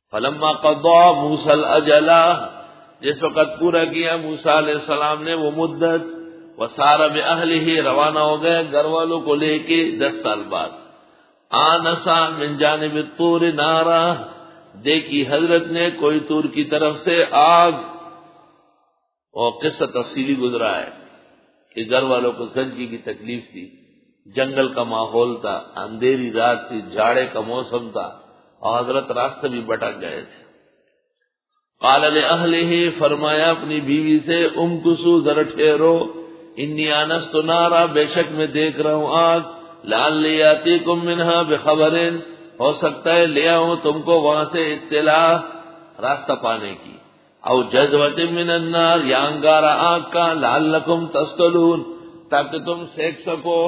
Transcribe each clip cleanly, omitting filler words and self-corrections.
فلما قضى موسى الاجل، جس وقت پورا کیا موسیٰ علیہ السلام نے وہ مدت، وسار باہلہ، روانہ ہو گئے گھر والوں کو لے کے 10 سال بعد، آنسا من جانب الطور نارا، دیکھی حضرت نے کوئی طور کی طرف سے آگ، اور قصہ تفصیلی گزرا ہے کہ گھر والوں کو زنجی کی تکلیف تھی، جنگل کا ماحول تھا، اندھیری رات تھی، جاڑے کا موسم تھا، اور حضرت راستے بھی بھٹک گئے تھے۔ قال لأہلہ، فرمایا اپنی بیوی سے، امکثوا، ذرا ٹھہرو، انی آنست نارا، بے شک میں دیکھ رہا ہوں آگ، لعلی یاتیکم منہا بخبر، ہو سکتا ہے لے آؤں تم کو وہاں سے اطلاع، راستہ پانے کی، او جذوۃ من النار، یا انگارہ آگ کا، لعلکم تصطلون، تاکہ تم سینک سکو۔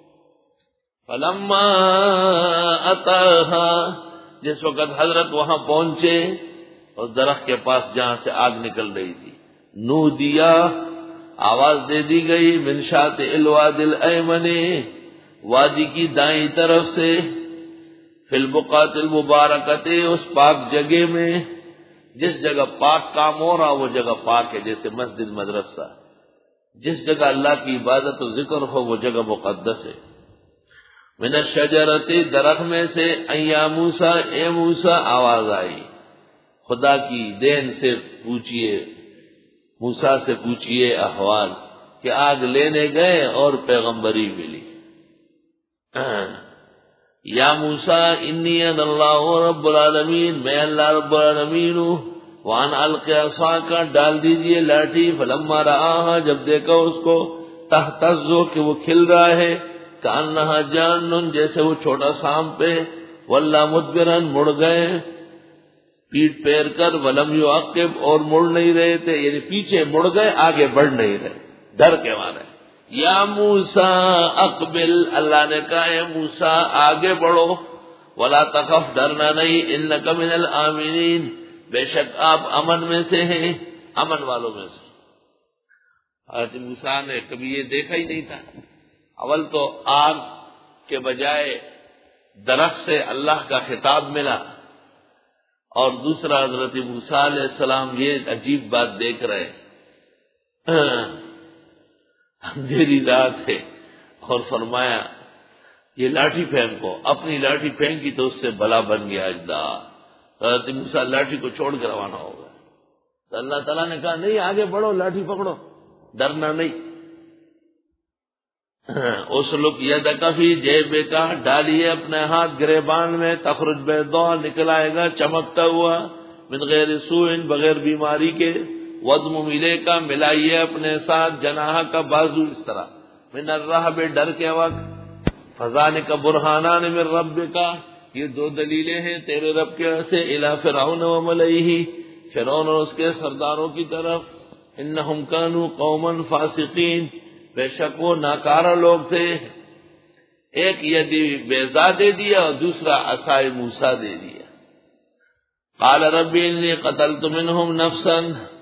فلما اتاہا، جس وقت حضرت وہاں پہنچے اس درخت کے پاس جہاں سے آگ نکل رہی تھی، نودیا، آواز دے دی گئی، من شاطئ الوادی الایمن، وادی کی دائیں طرف سے، فی البقعۃ المبارکۃ، اس پاک جگہ میں، جس جگہ پاک کام ہو رہا وہ جگہ پاک ہے، جیسے مسجد مدرسہ، جس جگہ اللہ کی عبادت و ذکر ہو وہ جگہ مقدس ہے۔ من الشجرۃ، درخت میں سے، یا موسیٰ، اے موسیٰ، آواز آئی، خدا کی دین سے پوچھئے، موسیٰ سے پوچھئے احوال، کہ آگ لینے گئے اور پیغمبری ملی۔ یا موسیٰ انی انا اللہ رب العالمین، میں اللہ رب العالمین ہوں، وان الق عصاک، ڈال دیجئے لاٹھی، فلما رآہا، جب دیکھا اس کو، تہتز، کہ وہ کھل رہا ہے، کأنہا جان، جیسے وہ چھوٹا سانپ ہے، واللہ مدبرا، مڑ گئے پیٹ پھیر کر، ولم یعقب، اور مڑ نہیں رہے تھے، یعنی پیچھے مڑ گئے، آگے بڑھ نہیں رہے، ڈر کے مارے۔ یا موسیٰ اقبل، اللہ نے کہا اے موسیٰ آگے بڑھو، ولا تخف، ڈرنا نہیں، انک من الآمنین، بے شک آپ امن میں سے ہیں، امن والوں میں سے۔ حضرت موسیٰ نے کبھی یہ دیکھا ہی نہیں تھا، اول تو آگ کے بجائے درخت سے اللہ کا خطاب ملا، اور دوسرا حضرت موسیٰ علیہ السلام یہ عجیب بات دیکھ رہے، اندھیری رات ہے، اور فرمایا یہ لاٹھی پھینکو، اپنی لاٹھی پھینکی تو اس سے بلا بن گیا اجداد، حضرت موسیٰ لاٹھی کو چھوڑ کر روانہ ہو گئے، تو اللہ تعالیٰ نے کہا نہیں آگے بڑھو، لاٹھی پکڑو، ڈرنا نہیں۔ اسلک یدک فی جیبک، ڈالیے اپنے ہاتھ گریبان میں، تخرج بیضاء، نکل آئے گا چمکتا ہوا، من غیر سوء، بغیر بیماری کے، وضمم الیک، ملائیے اپنے ساتھ، جناح کا بازو، اس طرح، من الرہب، ڈر کے وقت، فذالک برہانان من ربک، یہ 2 دلیلیں ہیں تیرے رب کے سے، الی فرعون وملئہ، فرعون اور اس کے سرداروں کی طرف، انہم کانوا قوما فاسقین، بے شک وہ ناکارہ لوگ تھے۔ ایک یدی بیضا دے دیا اور دوسرا عصائے موسیٰ دے دیا۔ قال رب انی قتلت منہم نفسا،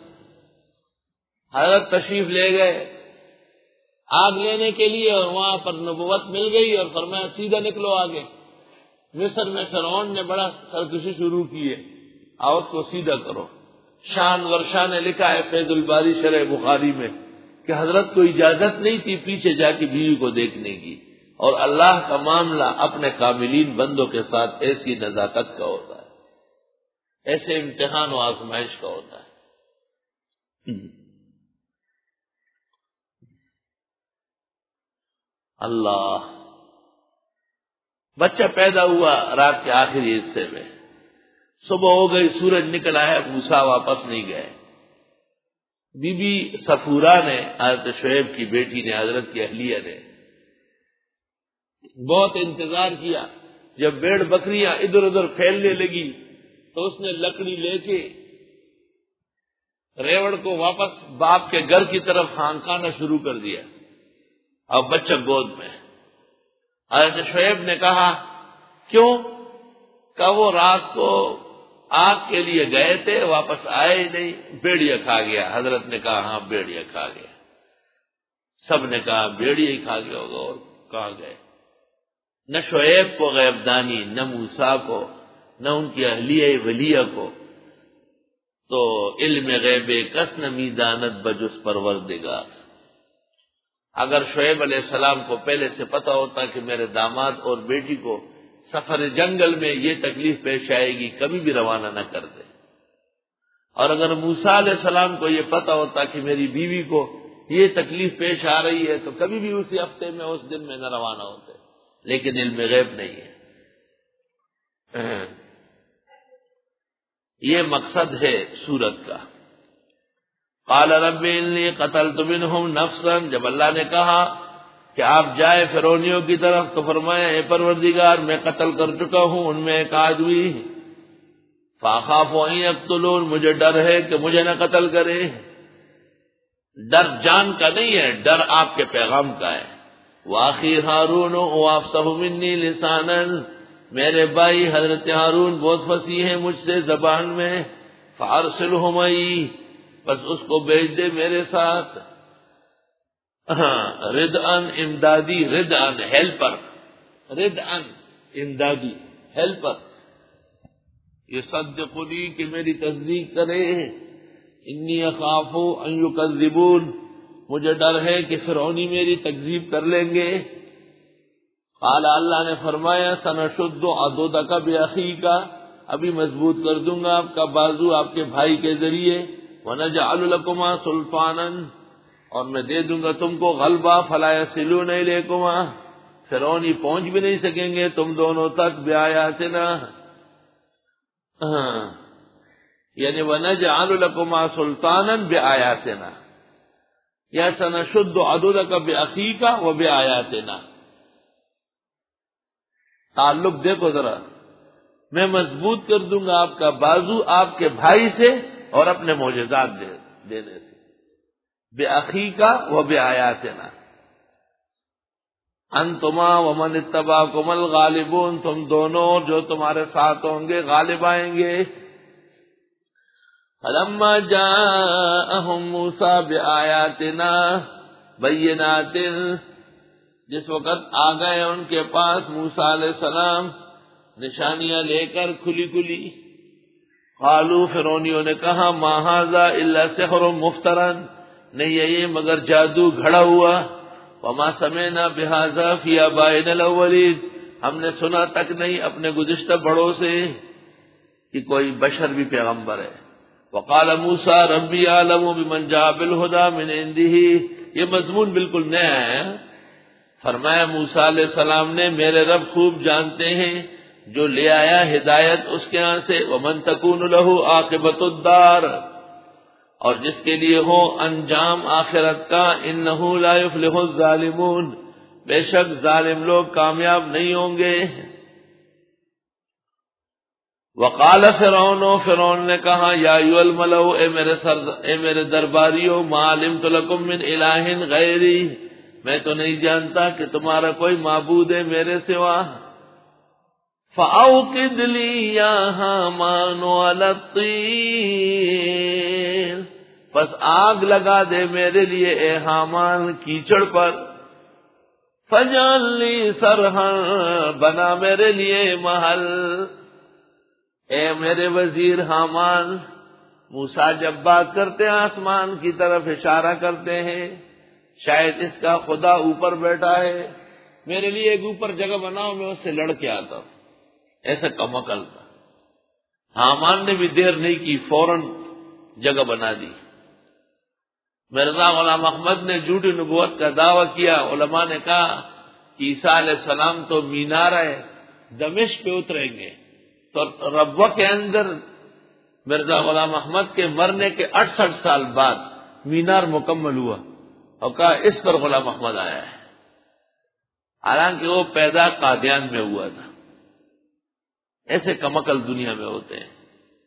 حضرت تشریف لے گئے آگ لینے کے لیے، اور وہاں پر نبوت مل گئی، اور فرمایا سیدھا نکلو آگے۔ مصر میں فرعون نے بڑا سرکشی شروع کی ہے، آؤ اس کو سیدھا کرو۔ شان ورشاہ نے لکھا ہے فیض الباری شرح بخاری میں کہ حضرت کو اجازت نہیں تھی پیچھے جا کے بیوی کو دیکھنے کی، اور اللہ کا معاملہ اپنے کاملین بندوں کے ساتھ ایسی نزاکت کا ہوتا ہے، ایسے امتحان و آزمائش کا ہوتا ہے۔ اللہ، بچہ پیدا ہوا رات کے آخری حصے میں، صبح ہو گئی، سورج نکل آیا، موسیٰ واپس نہیں گئے۔ بی بی صفورہ نے، حضرت شعیب کی بیٹی نے، حضرت کی اہلیہ نے بہت انتظار کیا، جب بھیڑ بکریاں ادھر ادھر پھیلنے لگی تو اس نے لکڑی لے کے ریوڑ کو واپس باپ کے گھر کی طرف ہانکانا شروع کر دیا، اب بچہ گود میں۔ حضرت شعیب نے کہا کیوں؟ کہ وہ رات کو آگ کے لیے گئے تھے، واپس آئے ہی نہیں، بھیڑیا کھا گیا۔ حضرت نے کہا ہاں بھیڑیا کھا گیا۔ سب نے کہا بھیڑیا ہی کھا گیا ہوگا، اور کہاں گئے؟ نہ شعیب کو غیب دانی، نہ موسیٰ کو، نہ ان کی اہلیہ ولیہ کو، تو علم غیب کس نمی دانت بجس پروردگار۔ اگر شعیب علیہ السلام کو پہلے سے پتا ہوتا کہ میرے داماد اور بیٹی کو سفر جنگل میں یہ تکلیف پیش آئے گی، کبھی بھی روانہ نہ کر دے، اور اگر موسیٰ علیہ السلام کو یہ پتا ہوتا کہ میری بیوی کو یہ تکلیف پیش آ رہی ہے، تو کبھی بھی اسی ہفتے میں اس دن میں نہ روانہ ہوتے، لیکن علم غیب نہیں ہے۔ یہ مقصد ہے سورت کا۔ قال رب انی قتلت منہم نفسا، جب اللہ نے کہا کہ آپ جائے فرعونیوں کی طرف تو فرمایا اے پروردگار میں قتل کر چکا ہوں ان میں ایک آدمی، فاخاف ان یقتلون، مجھے ڈر ہے کہ مجھے نہ قتل کرے۔ ڈر جان کا نہیں ہے، ڈر آپ کے پیغام کا ہے۔ واخی ہارون وافصح منی لسانا، میرے بھائی حضرت ہارون بہت فصیح ہیں مجھ سے زبان میں، فارسلہ معی، بس اس کو بھیج دے میرے ساتھ، ردءً امدادی، ردءً ہیلپر، ردءً امدادی ہیلپر، یصدقنی کہ میری تصدیق کرے، انی اخاف ان یکذبون، مجھے ڈر ہے کہ فرعونی میری تکذیب کر لیں گے۔ قال، اللہ نے فرمایا سنشد عضدک باخیک، ابھی مضبوط کر دوں گا آپ کا بازو آپ کے بھائی کے ذریعے، ونجعل لکما سلطانا، اور میں دے دوں گا تم کو غلبہ، فلا یصلون الیکما، فرعونی پہنچ بھی نہیں سکیں گے تم دونوں تک، بآیاتنا، یعنی وَنَجْعَلُ لَكُمَا سُلْطَانًا بِآيَاتِنَا، یا سَنَشُدُّ عَضُدَكَ بِأَخِيكَ وَبِآيَاتِنَا، تعلق دیکھو ذرا، میں مضبوط کر دوں گا آپ کا بازو آپ کے بھائی سے اور اپنے معجزات دینے سے، بِأَخِيكَ وَبِآيَاتِنَا، انتما ومن اتبعكم الغالبون، تم دونوں جو تمہارے ساتھ ہوں گے غالب آئیں گے۔ فلما جاءهم موسیٰ بآیاتنا بینات، جس وقت آ گئے ان کے پاس موسیٰ علیہ السلام نشانیاں لے کر کھلی کھلی، قالوا، فرعونیوں نے کہا، ما ھذا الا سحر مفترا، نہیں ہے یہ مگر جادو گھڑا ہوا، وما سمعنا بھذا فی آبائنا الاولین، ہم نے سنا تک نہیں اپنے گزشتہ بڑوں سے کہ کوئی بشر بھی پیغمبر ہے۔ وقال موسیٰ ربی اعلم بمن جاء بالہدی من عنده، یہ مضمون بالکل نیا ہے۔ فرمایا موسیٰ علیہ السلام نے، میرے رب خوب جانتے ہیں جو لے آیا ہدایت اس کے ہاں سے، ومن تکون له عاقبۃ الدار، اور جس کے لیے ہو انجام آخرت کا، انہ لا یفلح الظالمون، بے شک ظالم لوگ کامیاب نہیں ہوں گے۔ وقال فرعون، فرعون نے کہا، یا ایھا الملأ، اے میرے درباریوں، ما علمت لکم من الہ غیری، میں تو نہیں جانتا کہ تمہارا کوئی معبود ہے میرے سوا، فأوقد لی یا ہامان علی الطین، بس آگ لگا دے میرے لیے اے حامان کیچڑ پر، فجعل لی صرحا، بنا میرے لیے محل، اے میرے وزیر حامان۔ موسیٰ جب بات کرتے ہیں آسمان کی طرف اشارہ کرتے ہیں، شاید اس کا خدا اوپر بیٹھا ہے، میرے لیے ایک اوپر جگہ بناؤ میں اس سے لڑ کے آتا ہوں، ایسا کم عقل تھا۔ حامان نے بھی دیر نہیں کی، فوراً جگہ بنا دی۔ مرزا غلام احمد نے جھوٹی نبوت کا دعویٰ کیا، علماء نے کہا کہ عیسیٰ علیہ السلام تو مینار دمشق پہ اتریں گے، تو ربوہ کے اندر مرزا غلام احمد کے مرنے کے 68 سال بعد مینار مکمل ہوا، اور کہا اس پر غلام احمد آیا ہے، حالانکہ وہ پیدا قادیان میں ہوا تھا۔ ایسے کمکل دنیا میں ہوتے ہیں۔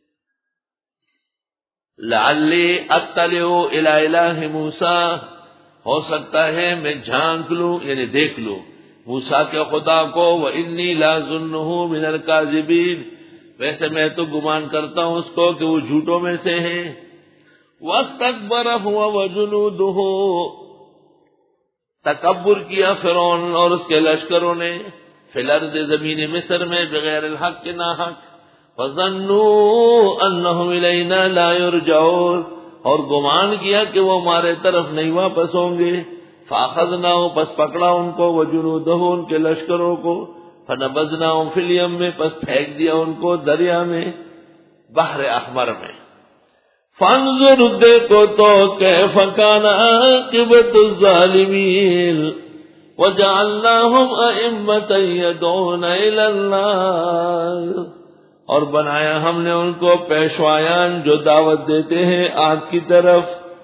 لعلی اطلع الی الہ موسیٰ، ہو سکتا ہے میں جھانک لوں یعنی دیکھ لوں موسیٰ کے خدا کو، وانی لاظنہ من الکاذبین، ویسے میں تو گمان کرتا ہوں اس کو کہ وہ جھوٹوں میں سے ہیں۔ واستکبر هو وجنودہ، تکبر کیا فرعون اور اس کے لشکروں نے، فی الارض، زمین مصر میں، بغیر الحق کے ناحق، فظنوا انہم الینا لا یرجعون، اور گمان کیا کہ وہ ہمارے طرف نہیں واپس ہوں گے. فاخذناہم، پس پکڑا ان کو، وجنودہ، ان کے لشکروں کو، فنبذناہم فی الیم، میں پس پھینک دیا ان کو دریا میں، بحر احمر میں. فانظر، دیکھو تو کیف کان عاقبۃ الظالمین وجعلناہم ائمۃ یدعون الی النار، اور بنایا ہم نے ان کو پیشوایان جو دعوت دیتے ہیں آگ کی طرف.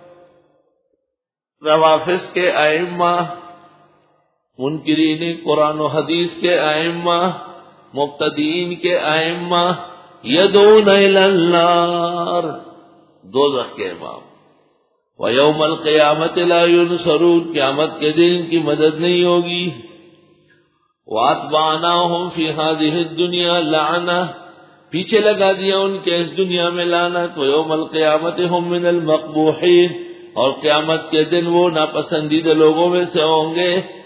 روافض کے ائمہ، منکرین قرآن و حدیث کے ائمہ، مبتدئین کے ائمہ، یدعون الی النار، دوزخ کے امام. وَيَوْمَ الْقِيَامَةِ لَا يُنصَرُونَ، قیامت کے دن ان کی مدد نہیں ہوگی. وَأَتْبَعْنَاهُمْ فِي هَذِهِ الدُّنْيَا لَعْنَةً، پیچھے لگا دیا ان کے اس دنیا میں لعنت. وَيَوْمَ الْقِيَامَةِ هُمْ مِنَ الْمَقْبُوحِينَ، اور قیامت کے دن وہ ناپسندیدہ لوگوں میں سے ہوں گے.